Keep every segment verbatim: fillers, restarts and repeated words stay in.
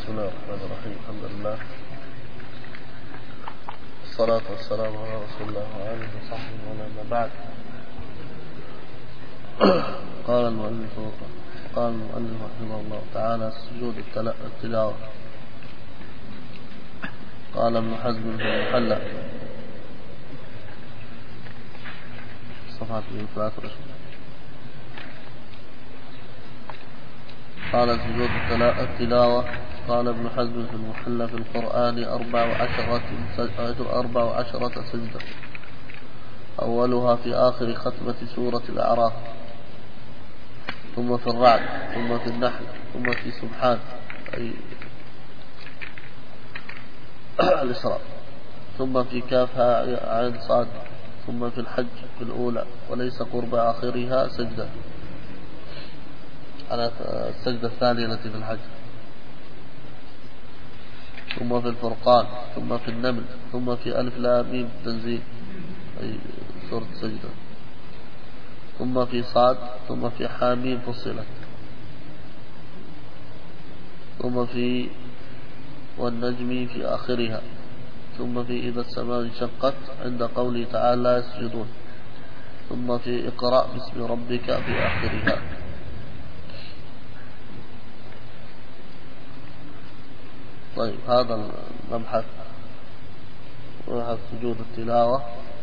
بسم الله الرحمن الرحيم. الحمد لله والصلاة والسلام على رسول الله وآله وصحبه ومن بعد. قال المؤلف قال المؤلف رحمه الله تعالى: سجود التلاوة. قال ابن حزم في المحلى صفحة ثلاثة وعشرين: قال سجود التلاوة. قال ابن حزم في المحلى: في القرآن أربع وعشرة أربع وعشرة سجدة، أولها في آخر ختمة سورة الأعراف، ثم في الرعد، ثم في النحل، ثم في سبحان أي الإسراء، ثم في كاف عين صاد، ثم في الحج في الأولى، وليس قرب آخرها سجدة على السجدة الثانية التي في الحج، ثم في الفرقان، ثم في النمل، ثم في ألف لام ميم تنزيل أي سورة سجدة، ثم في صاد، ثم في حاميم فصلت، ثم في والنجم في آخرها، ثم في إذا السماء انشقت عند قوله تعالى: لا يسجدون، ثم في اقرأ باسم ربك في آخرها. طيب، هذا المبحث مبحث سجود التلاوة.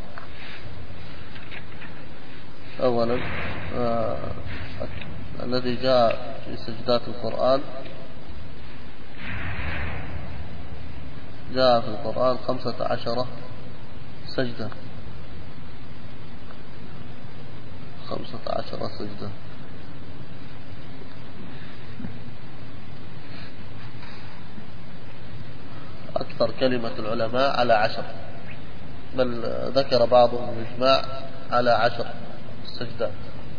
أولا آه الذي جاء في سجدات القرآن، جاء في القرآن خمسة عشر سجدة خمسة عشر سجدة أكثر كلمة العلماء على عشر، بل ذكر بعضهم الإجماع على عشر سجدات.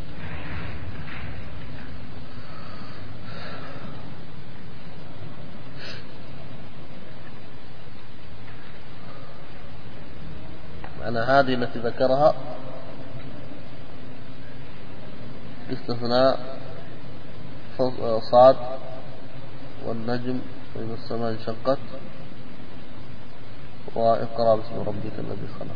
معنى هذه التي ذكرها باستثناء صاد والنجم وإذا السماء انشقت واقرأ باسم ربك الذي خلق.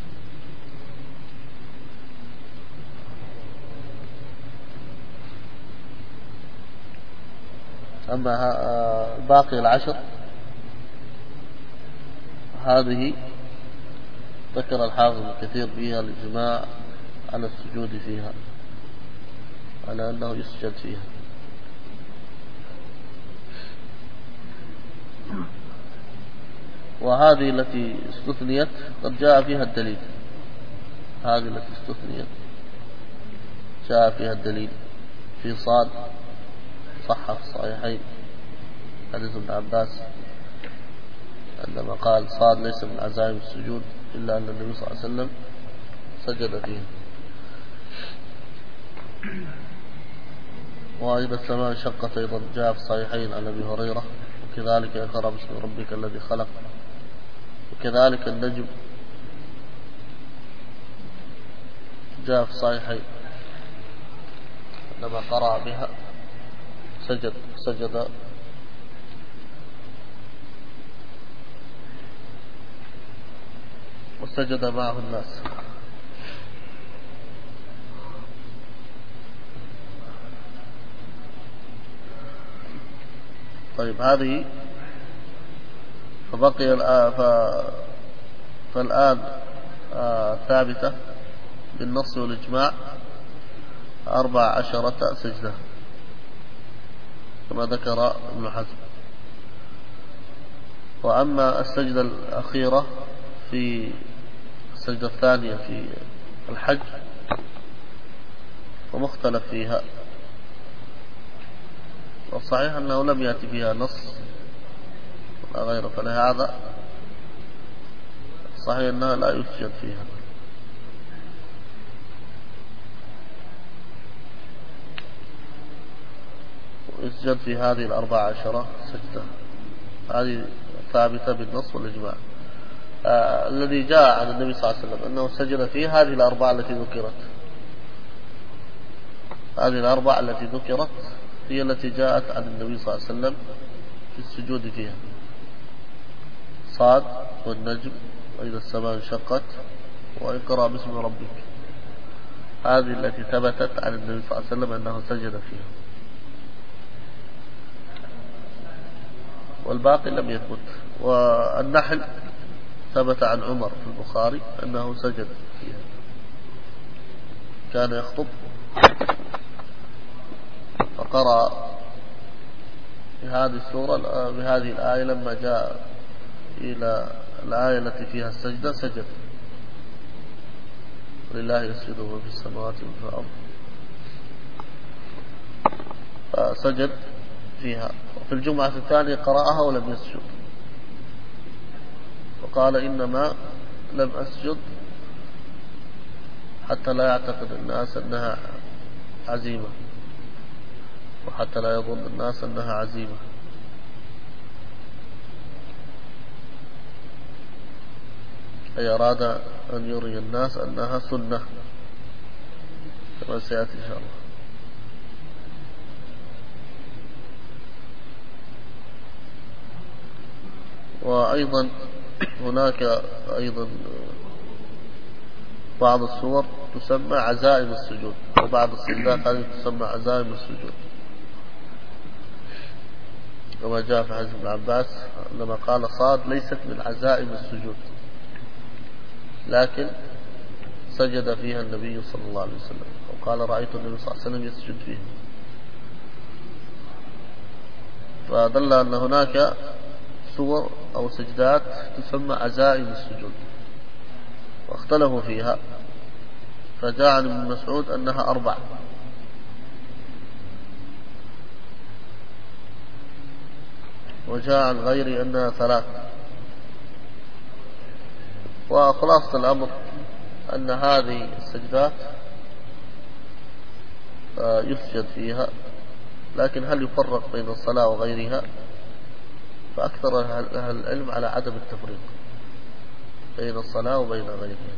أما باقي العشر هذه ذكر الحافظ الكثير فيها الإجماع على السجود فيها، على أنه يسجد فيها. وهذه التي استثنيت قد جاء فيها الدليل، هذه التي استثنيت جاء فيها الدليل في صاد، صح في الصحيحين حديث ابن عباس عندما قال: صاد ليس من عزائم السجود إلا أن النبي صلى الله عليه وسلم سجد فيها. وإذا السماء انشقت أيضا جاء في الصحيحين عن أبي هريرة: وكذلك اقرأ باسم ربك الذي خلق. وكذلك النجم جاء في الصحيحين عندما قرأ بها سجد سجد وسجد معه الناس. طيب، هذه فبقي الآن فالآن آه ثابتة بالنص والإجماع أربع عشرة سجدة كما ذكر ابن حزم. وأما السجدة الأخيرة في السجدة الثانية في الحج ومختلف فيها، والصحيح أنه لم يأتي فيها نص ولا غيره، فلهذا صحيح أنها لا يسجد فيها. ويسجد في هذه الأربع عشرة سجدة، هذه ثابتة بالنص والإجماع. آه الذي جاء عن النبي صلى الله عليه وسلم أنه سجد فيه هذه الأربعة التي ذكرت، هذه الأربعة التي ذكرت هي التي جاءت عن النبي صلى الله عليه وسلم في السجود فيها، صاد والنجم وإذا السماء انشقت واقرأ باسم ربك، هذه التي ثبتت عن النبي صلى الله عليه وسلم أنه سجد فيها، والباقي لم يثبت. والنحل ثبت عن عمر في البخاري أنه سجد فيها، كان يخطب فقرأ بهذه السورة بهذه الآية، لما جاء إلى الآية التي فيها السجدة سجد، لله يسجد من في السماوات ومن في الأرض، فسجد فيها. وفي الجمعة الثانية قرأها ولم يسجد، وقال إنما لم أسجد حتى لا يعتقد الناس أنها عزيمة، وحتى لا يظن الناس أنها عزيمة. أي أراد أن يري الناس أنها سنة كما سيأتي إن شاء الله. وأيضا هناك أيضا بعض الصور تسمى عزائم السجود، وبعض السجدات هذه تسمى عزائم السجود، كما جاء في حديث ابن عباس لما قال صاد ليست من عزائم السجود، لكن سجد فيها النبي صلى الله عليه وسلم، وقال رأيت النبي صلى الله عليه وسلم يسجد فيها، فدل أن هناك صور أو سجدات تسمى عزائم السجود، واختلفوا فيها، فجاء عن ابن مسعود أنها أربع، وجاء عن غيري أنها ثلاث. وخلاصة الأمر أن هذه السجدات يسجد فيها، لكن هل يفرق بين الصلاة وغيرها؟ فأكثر أهل العلم على عدم التفريق بين الصلاة وبين غيرها،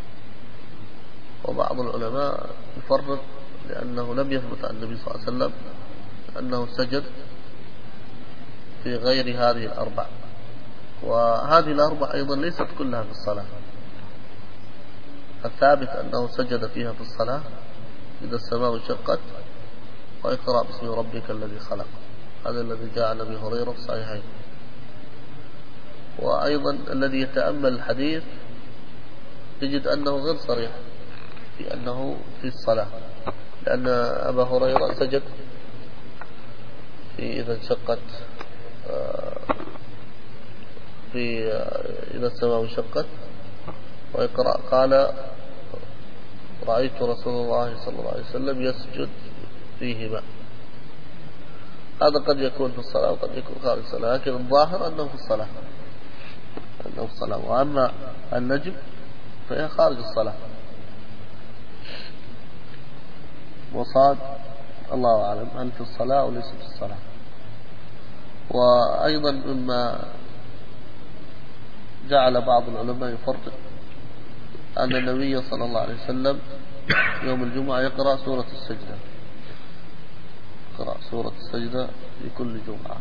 وبعض العلماء يفرق لأنه لم يثبت عن النبي صلى الله عليه وسلم أنه سجد في غير هذه الأربع، وهذه الأربع أيضا ليست كلها في الصلاة. الثابت أنه سجد فيها في الصلاة إذا السماء انشقت واقرأ باسم ربك الذي خلق، هذا الذي جاء عن أبي هريرة في الصحيحين. وأيضا الذي يتأمل الحديث يجد أنه غير صريح في أنه في الصلاة، لأن أبا هريرة سجد في إذا انشقت في إذا السماء انشقت ويقرأ قال رأيت رسول الله صلى الله عليه وسلم يسجد فيهما. هذا قد يكون في الصلاة وقد يكون خارج الصلاة، لكن الظاهر أنه في الصلاة أنه في الصلاة. وأما النجم فهي خارج الصلاة. وصاد الله أعلم هل في الصلاة أو ليس في الصلاة. وأيضا مما جعل بعض العلماء يفرق أن النبي صلى الله عليه وسلم يوم الجمعة يقرأ سورة السجدة، يقرأ سورة السجدة في كل جمعة،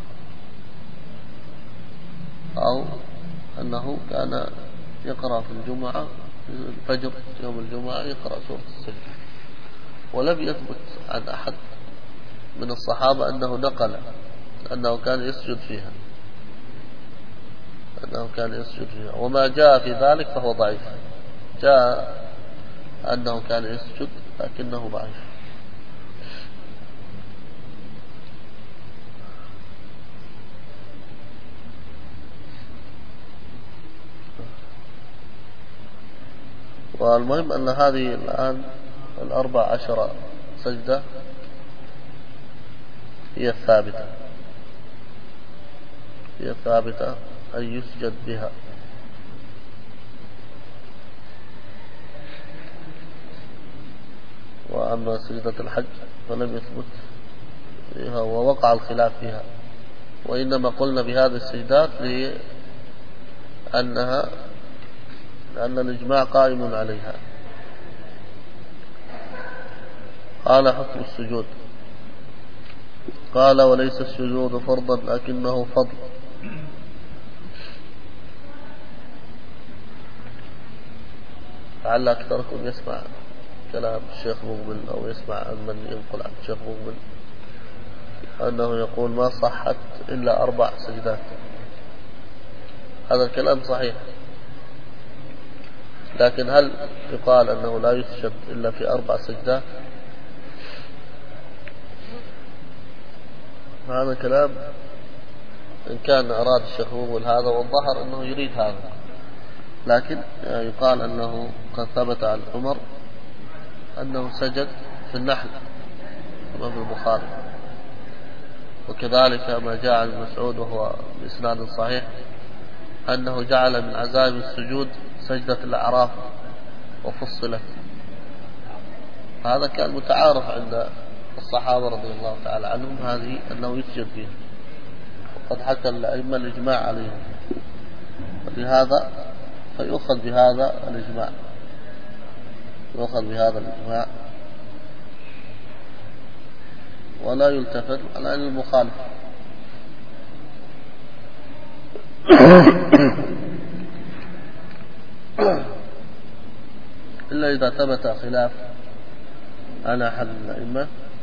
أو أنه كان يقرأ في الجمعة في الفجر يوم الجمعة يقرأ سورة السجدة. ولم يثبت عن أحد من الصحابة أنه نقل أنه كان يسجد فيها أنه كان يسجد فيها وما جاء في ذلك فهو ضعيف. جاء أنه كان يسجد لكنه ضعيف. والمهم أن هذه الآن الأربع عشر سجدة هي الثابتة هي الثابتة أن يسجد بها. وأما سجدة الحج فلم يثبت فيها ووقع الخلاف فيها، وإنما قلنا بهذه السجدات لأنها لأن الإجماع قائم عليها. قال حكم السجود. قال وليس السجود فرضا لكنه فضل. لعل أكثركم يسمع كلام الشيخ مقبل أو يسمع عن من ينقل عن الشيخ مقبل أنه يقول ما صحت إلا أربع سجدات. هذا الكلام صحيح، لكن هل يقال أنه لا يسجد إلا في أربع سجدات؟ هذا كلام إن كان أراد الشيخ مقبل هذا، والظهر أنه يريد هذا، لكن يقال أنه قد ثبت عن عمر أنه سجد في النحل أمام البخاري، وكذلك ما جاء عن مسعود وهو بإسناد صحيح أنه جعل من عزائم السجود سجدة الأعراف وفصلت. هذا كان متعارف عند الصحابة رضي الله تعالى عنهم هذه أنه يسجد فيها، وقد حكى الأئمة الإجماع عليهم، ولهذا فيؤخذ بهذا الإجماع، يؤخذ بهذا الإجماع ولا يلتفت على أن المخالف. إلا إذا ثبت خلاف على أحد الأئمة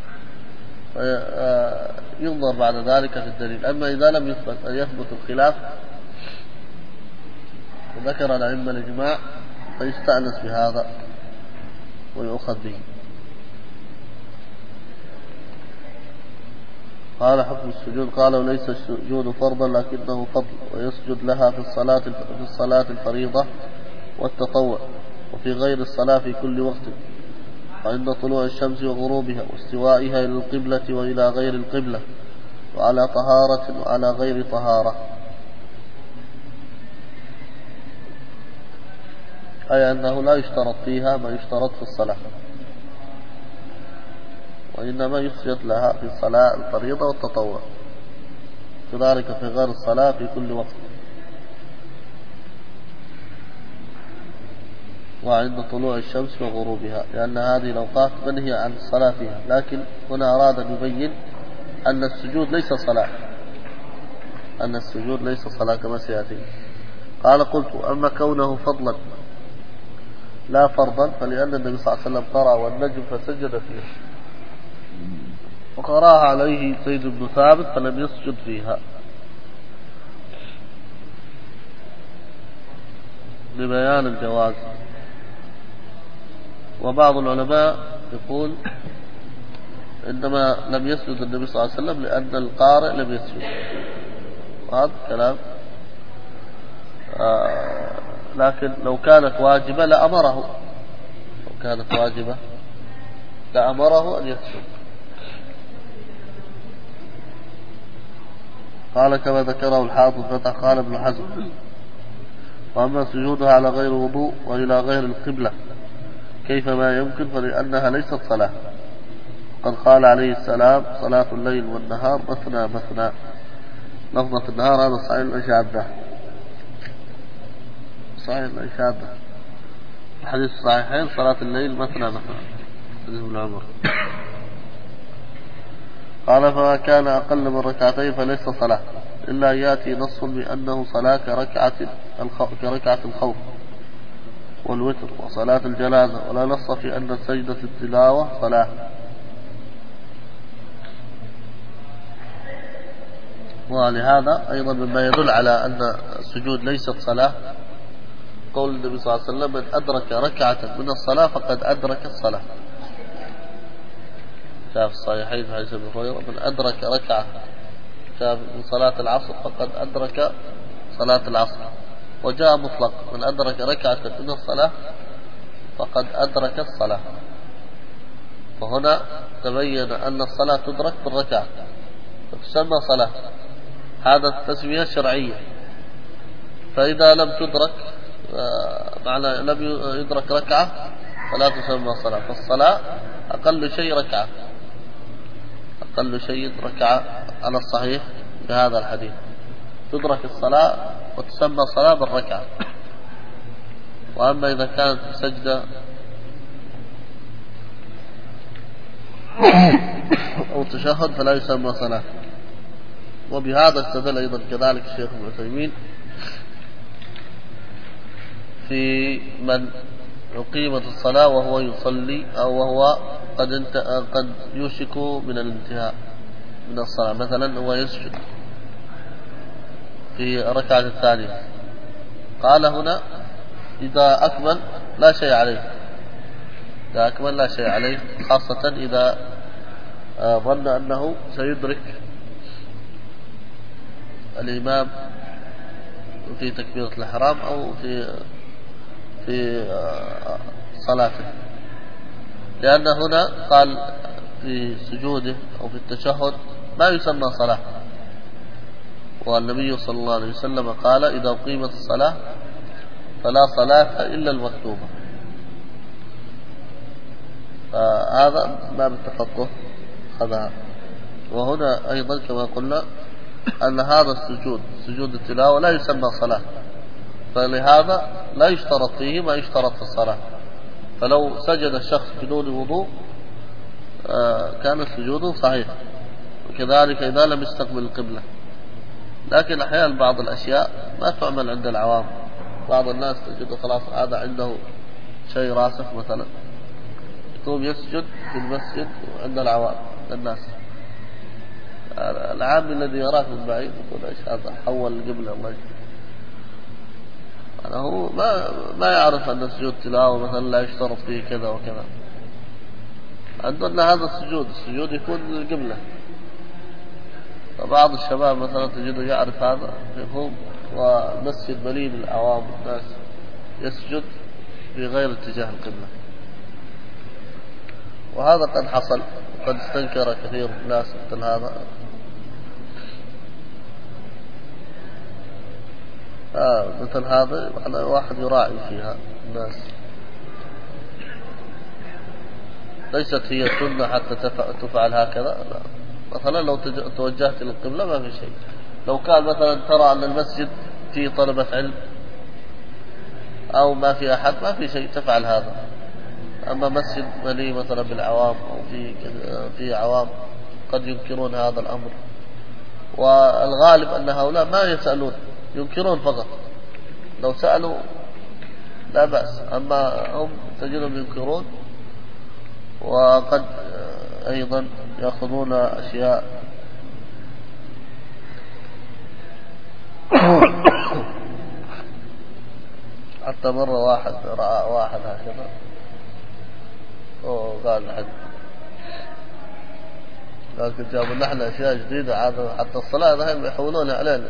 ينظر بعد ذلك في الدليل. أما إذا لم يثبت أن يثبت الخلاف وذكر الأئمة الإجماع فيستأنس بهذا ويؤخذ به. قال حكم السجود. قال وليس السجود فرضا لكنه فضل، ويسجد لها في الصلاة في الصلاة الفريضة والتطوع، وفي غير الصلاة في كل وقت، وعند طلوع الشمس وغروبها، واستوائها إلى القبلة وإلى غير القبلة، وعلى طهارة وعلى غير طهارة. أي أنه لا يشترط فيها ما يشترط في الصلاة، وإنما يسجد لها في الصلاة الفريضة والتطوع، كذلك في غير الصلاة في كل وقت، وعند طلوع الشمس وغروبها، لأن هذه الأوقات منهي عن الصلاة فيها. لكن هنا أراد أن يبين أن السجود ليس صلاة، أن السجود ليس صلاة كما سيأتي. قال قلت أما كونه فضلا لا فرضا فلأن النبي صلى الله عليه وسلم قرأ والنجم فسجد فيه، وقرأها عليه زيد بن ثابت فلم يسجد فيها، لبيان الجواز. وبعض العلماء يقول إنما لم يسجد النبي صلى الله عليه وسلم لأن القارئ لم يسجد، وهذا الكلام آه لكن لو كانت واجبة لأمره، لو كانت واجبة لأمره أن يسجد. قال كما ذكره الحافظ فتح. قال ابن حزم وأما سجودها على غير وضوء وإلى غير القبلة كيفما يمكن فلأنها ليست صلاة، قد قال عليه السلام صلاة الليل والنهار مثنى مثنى. لفظة النهار هذا صحيح الإشادة، صحيح الإشادة الحديث الصحيحين صلاة الليل مثنى مثنى حديث ابن عمر. قال فما كان أقل من ركعتين فليس صلاة، إلا يأتي نص بأنه صلاة كركعة كركعة الخوف والوتر وصلاة الجنازة، ولا نص في أن سجدة التلاوة صلاة. ولهذا أيضا مما يدل على أن السجود ليست صلاة قول النبي صلى الله عليه وسلم من أدرك ركعة من الصلاة فقد أدرك الصلاة. شاف الصحيحين في حديث ابن هريرة من أدرك ركعة شاف من صلاة العصر فقد أدرك صلاة العصر. وجاء مطلق من أدرك ركعة من الصلاة فقد أدرك الصلاة. وهنا تبين أن الصلاة تدرك بالركعة فتسمى صلاة، هذا التسمية الشرعية. فإذا لم تدرك معنى لم يدرك ركعة فلا تسمى صلاة. فالصلاة أقل شيء ركعة، أقل شيء ركعة على الصحيح بهذا الحديث، تدرك الصلاة وتسمى صلاة بالركعة. وأما إذا كانت سجدة أو تشهد فلا يسمى صلاة. وبهذا استدل أيضا كذلك الشيخ ابن عثيمين في من أقيمت الصلاة وهو يصلي أو وهو قد, انت قد يوشك من الانتهاء من الصلاة، مثلا هو يسجد في ركعة الثانية، قال هنا إذا أكمل لا شيء عليه، إذا أكمل لا شيء عليه، خاصة إذا ظن أنه سيدرك الإمام في تكبيرة الإحرام أو في في صلاته، لأن هنا قال في سجوده أو في التشهد ما يسمى صلاة، والنبي صلى الله عليه وسلم قال إذا أقيمت الصلاة فلا صلاة إلا المكتوبة. فهذا باب التفقه هذا. وهنا أيضا كما قلنا أن هذا السجود سجود التلاوة لا يسمى صلاة، فلهذا لا يشترط فيه ما يشترط في الصلاة. فلو سجد الشخص بدون وضوء كان سجوده صحيح، وكذلك إذا لم يستقبل القبلة. لكن أحيانا بعض الأشياء ما تعمل عند العوام، بعض الناس تجد خلاص هذا عنده شيء راسخ مثلا يقوم يسجد في المسجد عند العوام الناس، العام الذي يراك من بعيد يقول ايش هذا حول القبلة الله يجب. أنا هو ما ما يعرف أن سجود تلاوة مثلا لا يشترط فيه كذا وكذا. عندنا هذا السجود السجود يكون للقبلة، فبعض الشباب مثلا تجده يعرف هذا يقوم ومسجد مليء بالعوام الناس يسجد في غير اتجاه القبلة، وهذا قد حصل وقد استنكر كثير من الناس مثل هذا. آه مثل هذا واحد يراعي فيها الناس، ليست هي سنة حتى تفعل هكذا، لا. مثلا لو توجهت للقبلة ما في شيء، لو كان مثلا ترى أن المسجد فيه طلبة علم أو ما في أحد ما في شيء تفعل هذا. أما مسجد مليء مثلا بالعوام أو في في عوام قد ينكرون هذا الأمر، والغالب أن هؤلاء ما يسألون ينكرون فقط، لو سألوا لا بأس، أما هم تجدهم ينكرون وقد أيضا يأخذون أشياء حتى مرة واحد رأى واحد هكذا وقال حد، لكن جابوا نحن أشياء جديدة عاد حتى الصلاة ذهب يحولونها علينا.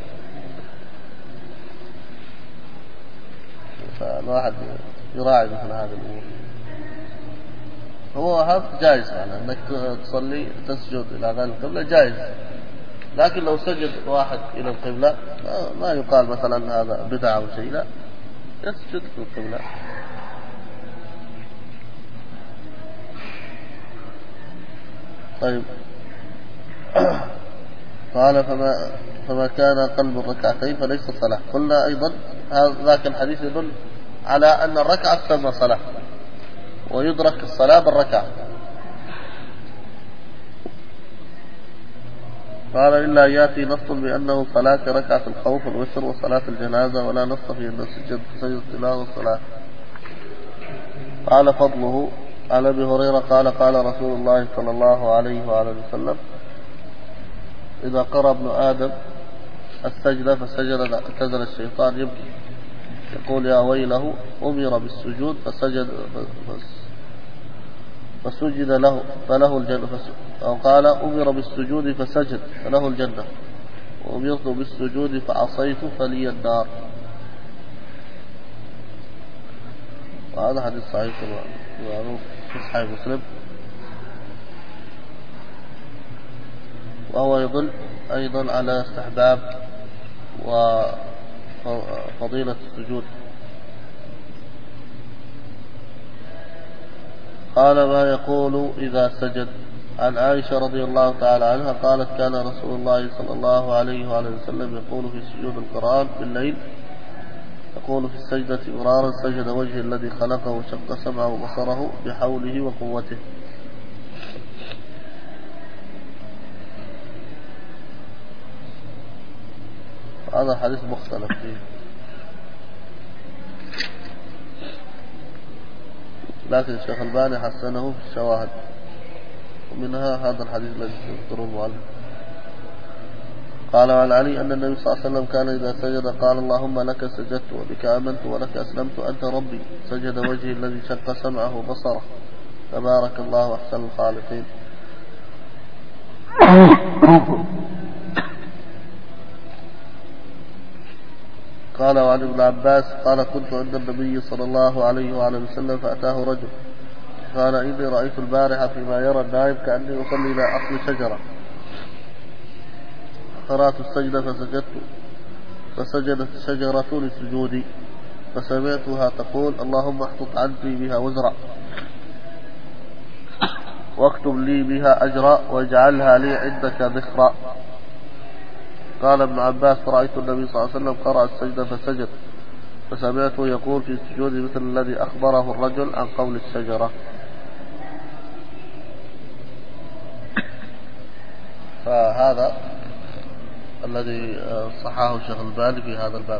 فالواحد يراعي مثل هذه الأمور. هو هذا جائز يعني أنك تصلي تسجد إلى غير القبلة جائز، لكن لو سجد واحد إلى القبلة ما يقال مثلا هذا بدعة أو شيء، لا، يسجد في القبلة. طيب قال فما, فما كان قلب الركعتين فليس صلاة. قلنا أيضا ذاك الحديث يدل على أن الركعة تسمى صلاة ويدرك الصلاة بالركعة. قال إلا يأتي نص بأنه صلاة ركعة الخوف والوتر وصلاة الجنازة، ولا نص في أن السجد سجد التلاوة والصلاة. قال فضله عن أبي هريرة قال قال رسول الله صلى الله عليه وآله وسلم إذا قرأ ابن آدم السجدة فسجد اعتزل الشيطان يبكي يقول يا ويله أمر بالسجود فسجد فسجد له فله الجنة، أو قال أمر بالسجود فسجد فله الجنة، وأمرت بالسجود فعصيت فلي النار. وهذا حديث صحيح معروف في صحيح مسلم، وهو يدل أيضا على استحباب وفضيلة السجود. قال ما يقول إذا سجد. عن عائشة رضي الله تعالى عنها قالت كان رسول الله صلى الله عليه وآله وسلم يقول في سجود القرآن بالليل يقول في السجدة مرارا سجد وجه الذي خلقه وشق سمعه وبصره بحوله وقوته. هذا حديث مختلف فيه، لكن الشيخ الباني حسنه في الشواهد، ومنها هذا الحديث الذي يذكره المؤلف. قال عن علي أن النبي صلى الله عليه وسلم كان إذا سجد قال اللهم لك سجدت وبك آمنت ولك أسلمت أنت ربي، سجد وجهي الذي شق سمعه وبصره، تبارك الله أحسن الخالقين. قال وعن ابن عباس قال كنت عند النبي صلى الله عليه وعلى وسلم فأتاه رجل قال إني رأيت البارحة فيما يرى النائم كأني أصلي إلى أصل شجرة، قرأت السجدة فسجدت فسجدت الشجرة لسجودي، فسمعتها تقول اللهم احطط عني بها وزرا واكتب لي بها أجرا واجعلها لي عندك ذخرا. قال ابن عباس رأيت النبي صلى الله عليه وسلم قرأ السجدة فسجد، فسمعته يقول في السجود مثل الذي أخبره الرجل عن قول الشجرة. فهذا الذي صححه الشيخ الباني في هذا الباب.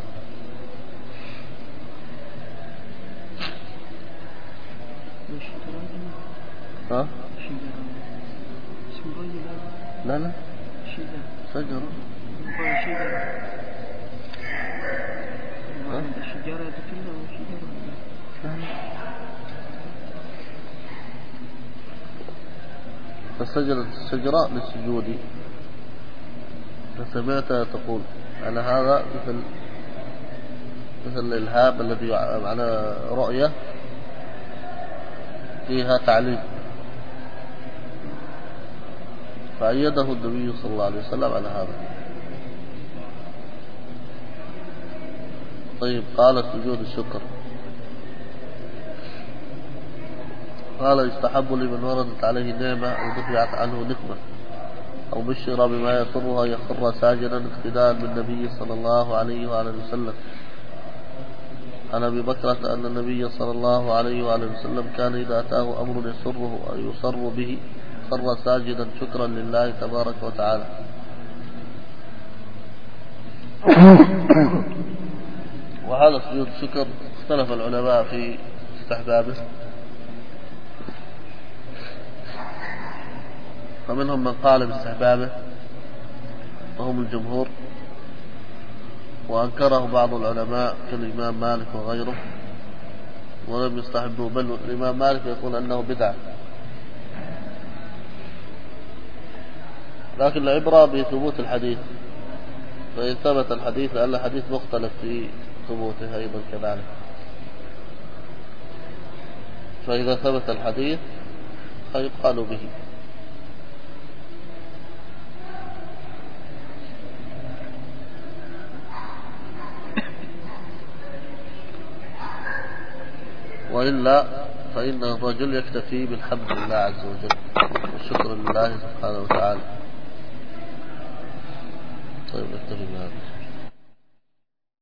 ها؟ لا لا شجرة فسجدت الشجرة للسجود، فسمعتها تقول على هذا مثل مثل الإلهام الذي معنى رؤية فيها تعليم، فأيده النبي صلى الله عليه وسلم على هذا. طيب قال سجود الشكر، قال يستحب لمن وردت عليه نعمة أو دفعت عنه نقمة أو بشر بما يسرها يخر ساجدا اقتداء بالنبي صلى الله عليه وآله وسلم. عن أبي بكرة أن النبي صلى الله عليه وآله وسلم كان إذا أتاه أمر يسره أو يسر به خر ساجدا شكرا لله تبارك وتعالى. وهذا سجود الشكر اختلف العلماء في استحبابه، فمنهم من قال باستحبابه وهم الجمهور، وأنكره بعض العلماء كالإمام مالك وغيره ولم يستحبه، بل الإمام مالك يقول أنه بدعة. لكن العبرة بثبوت الحديث، فإن ثبت الحديث لأن الحديث مختلف في ثبوته أيضا كذلك، فإذا ثبت الحديث فيقال به. وإلا فإن الرجل يكتفي بالحمد لله عز وجل والشكر لله سبحانه وتعالى. طيب نكتفي بهذا.